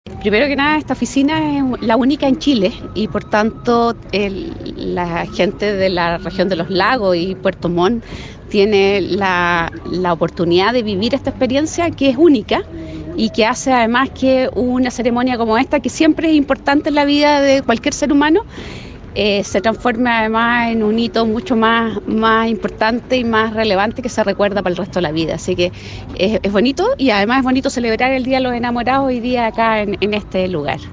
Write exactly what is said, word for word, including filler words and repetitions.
Primero que nada, esta oficina es la única en Chile y por tanto el- la gente de la región de los lagos y Puerto Montt tiene la, la oportunidad de vivir esta experiencia que es única y que hace además que una ceremonia como esta, que siempre es importante en la vida de cualquier ser humano, eh, se transforme además en un hito mucho más, más importante y más relevante que se recuerda para el resto de la vida. Así que es, es bonito y además es bonito celebrar el Día de los Enamorados hoy día acá en, en este lugar.